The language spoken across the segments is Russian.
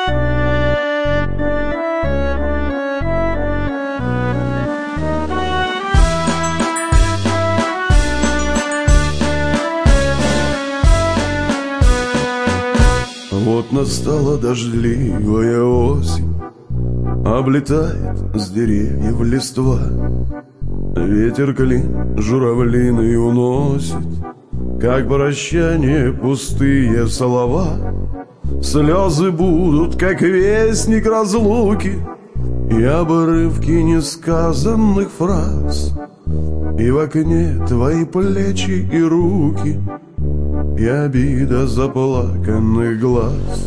Вот настала дождливая осень, облетает с деревьев листва. Ветер клин журавлиный уносит, как прощание пустые слова. Слезы будут, как вестник разлуки, и обрывки несказанных фраз. И в окне твои плечи и руки, и обида заплаканных глаз.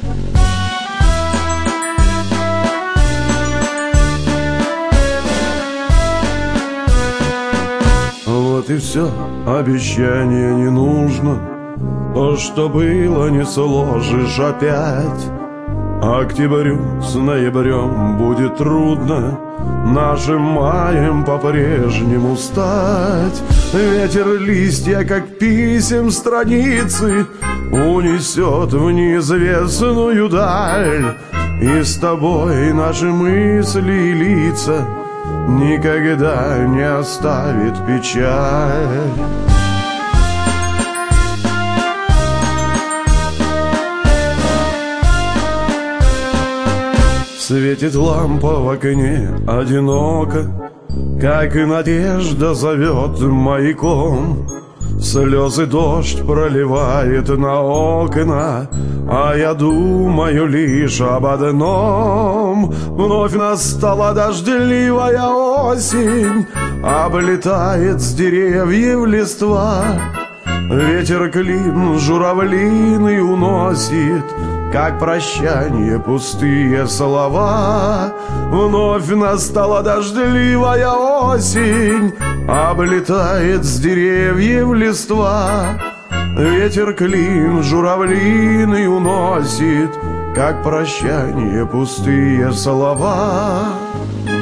Вот и все, обещание не нужно, то, что было, не сложишь опять. Октябрю с ноябрем будет трудно нашим маем по-прежнему стать. Ветер листья, как писем страницы, унесет в неизвестную даль. И с тобой наши мысли и лица никогда не оставит печаль. Светит лампа в окне одиноко, как и надежда зовет маяком. Слезы дождь проливает на окна, а я думаю лишь об одном. Вновь настала дождливая осень, облетает с деревьев листва. Ветер клин журавлиный уносит, как прощание пустые слова. Вновь настала дождливая осень, облетает с деревьев листва. Ветер клин журавлиный уносит, как прощание пустые слова.